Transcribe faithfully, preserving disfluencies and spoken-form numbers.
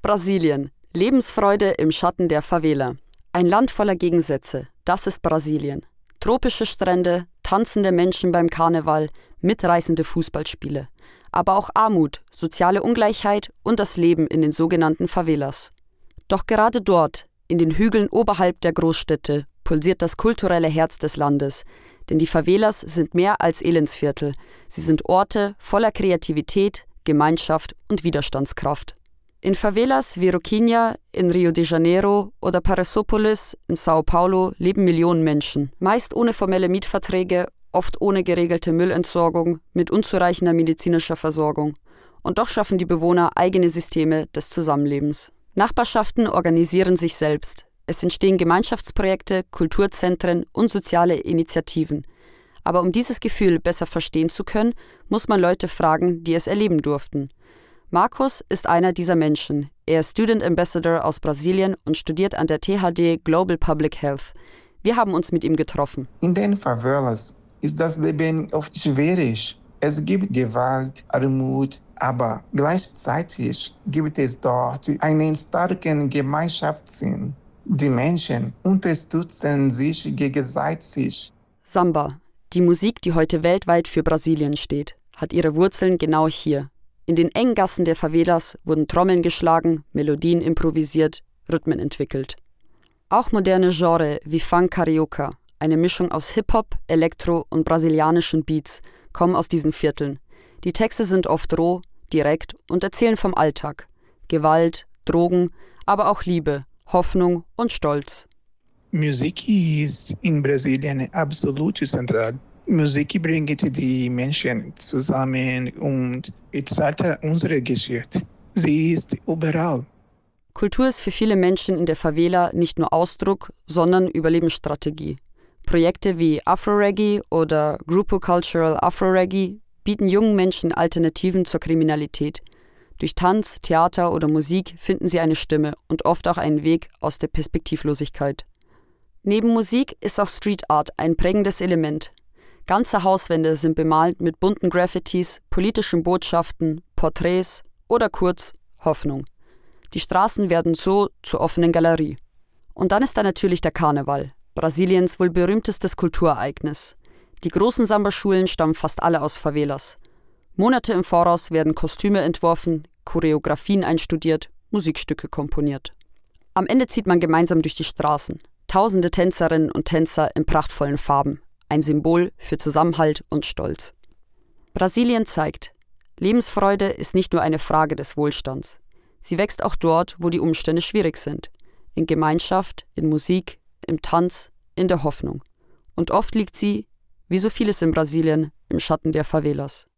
Brasilien. Lebensfreude im Schatten der Favela. Ein Land voller Gegensätze. Das ist Brasilien. Tropische Strände, tanzende Menschen beim Karneval, mitreißende Fußballspiele. Aber auch Armut, soziale Ungleichheit und das Leben in den sogenannten Favelas. Doch gerade dort, in den Hügeln oberhalb der Großstädte, pulsiert das kulturelle Herz des Landes. Denn die Favelas sind mehr als Elendsviertel. Sie sind Orte voller Kreativität, Gemeinschaft und Widerstandskraft. In Favelas wie Roquinha in Rio de Janeiro oder Paraisópolis in Sao Paulo leben Millionen Menschen, meist ohne formelle Mietverträge, oft ohne geregelte Müllentsorgung, mit unzureichender medizinischer Versorgung. Und doch schaffen die Bewohner eigene Systeme des Zusammenlebens. Nachbarschaften organisieren sich selbst. Es entstehen Gemeinschaftsprojekte, Kulturzentren und soziale Initiativen. Aber um dieses Gefühl besser verstehen zu können, muss man Leute fragen, die es erleben durften. Markus ist einer dieser Menschen. Er ist Student Ambassador aus Brasilien und studiert an der T H D Global Public Health. Wir haben uns mit ihm getroffen. In den Favelas ist das Leben oft schwierig. Es gibt Gewalt, Armut, aber gleichzeitig gibt es dort einen starken Gemeinschaftssinn. Die Menschen unterstützen sich gegenseitig. Samba, die Musik, die heute weltweit für Brasilien steht, hat ihre Wurzeln genau hier. In den engen Gassen der Favelas wurden Trommeln geschlagen, Melodien improvisiert, Rhythmen entwickelt. Auch moderne Genres wie Funk Carioca, eine Mischung aus Hip-Hop, Elektro und brasilianischen Beats, kommen aus diesen Vierteln. Die Texte sind oft roh, direkt und erzählen vom Alltag. Gewalt, Drogen, aber auch Liebe, Hoffnung und Stolz. Musik ist in Brasilien absolut zentral. Musik bringt die Menschen zusammen und erzählt unsere Geschichte. Sie ist überall. Kultur ist für viele Menschen in der Favela nicht nur Ausdruck, sondern Überlebensstrategie. Projekte wie Afro-Reggae oder Grupo Cultural Afro-Reggae bieten jungen Menschen Alternativen zur Kriminalität. Durch Tanz, Theater oder Musik finden sie eine Stimme und oft auch einen Weg aus der Perspektivlosigkeit. Neben Musik ist auch Street Art ein prägendes Element. Ganze Hauswände sind bemalt mit bunten Graffitis, politischen Botschaften, Porträts oder kurz Hoffnung. Die Straßen werden so zur offenen Galerie. Und dann ist da natürlich der Karneval, Brasiliens wohl berühmtestes Kulturereignis. Die großen Samba-Schulen stammen fast alle aus Favelas. Monate im Voraus werden Kostüme entworfen, Choreografien einstudiert, Musikstücke komponiert. Am Ende zieht man gemeinsam durch die Straßen. Tausende Tänzerinnen und Tänzer in prachtvollen Farben. Ein Symbol für Zusammenhalt und Stolz. Brasilien zeigt, Lebensfreude ist nicht nur eine Frage des Wohlstands. Sie wächst auch dort, wo die Umstände schwierig sind. In Gemeinschaft, in Musik, im Tanz, in der Hoffnung. Und oft liegt sie, wie so vieles in Brasilien, im Schatten der Favelas.